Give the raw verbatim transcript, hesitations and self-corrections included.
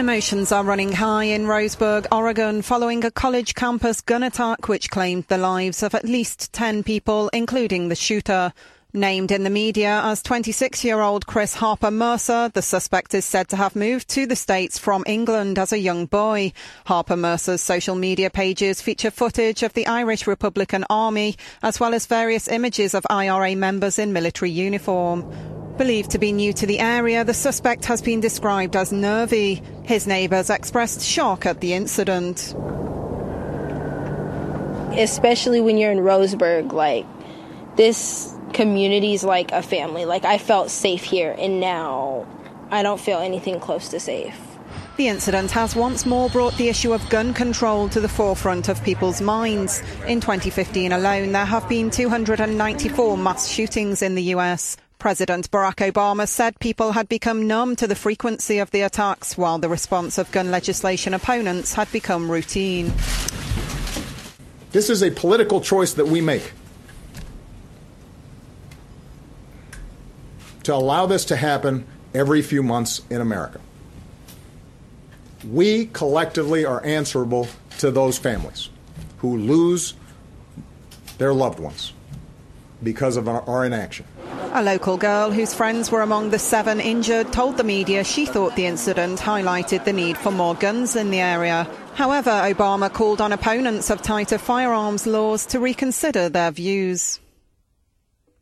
Emotions are running high in Roseburg, Oregon, following a college campus gun attack which claimed the lives of at least ten people, including the shooter. Named in the media as twenty-six-year-old Chris Harper Mercer, the suspect is said to have moved to the States from England as a young boy. Harper Mercer's social media pages feature footage of the Irish Republican Army, as well as various images of I R A members in military uniform. Believed to be new to the area, the suspect has been described as nervy. His neighbours expressed shock at the incident. Especially when you're in Roseburg, like, this community's like a family. Like, I felt safe here, and now I don't feel anything close to safe. The incident has once more brought the issue of gun control to the forefront of people's minds. In twenty fifteen alone, there have been two hundred ninety-four mass shootings in the U S. President Barack Obama said people had become numb to the frequency of the attacks, while the response of gun legislation opponents had become routine. This is a political choice that we make. To allow this to happen every few months in America. We collectively are answerable to those families who lose their loved ones because of our, our inaction. A local girl whose friends were among the seven injured told the media she thought the incident highlighted the need for more guns in the area. However, Obama called on opponents of tighter firearms laws to reconsider their views.